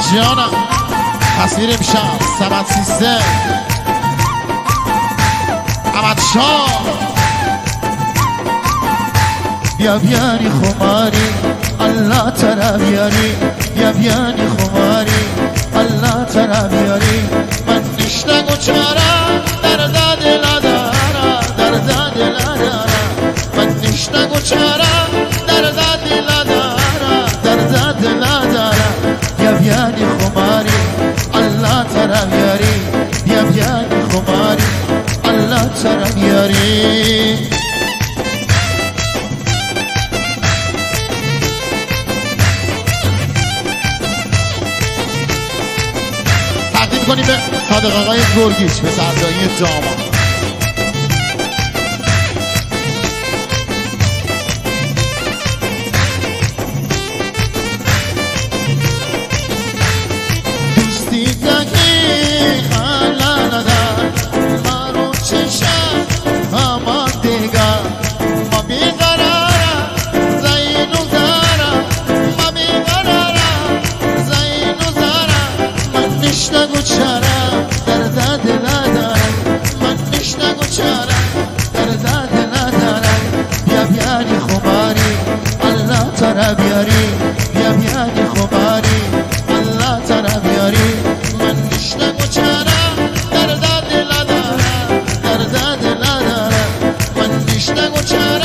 جانم تصویر امشب سمت سیستم احمد شاه بیا بیانی خماری الله ترا بیاری بیا بیانی خماری الله ترا بیاری من نشنگو چارا در داد لادارا در داد لادارا من نشنگو چارا در داد لادارا در داد لادارا بیا بیانی خماری الله ترا بیاری بیا بیانی خماری الله ترا بیاری کنیم به صادق آقای گرگیش به سردایی داماد دوستی دقی خالا ندار مارو چشم همان دیگر ما بیقرارم زین و زارم ما بیقرارم زین و زارم من نشنگو چارم در داد ندارم من نشنگو چارم در داد ندارم بیا بیانی خماری الله ترا بیاری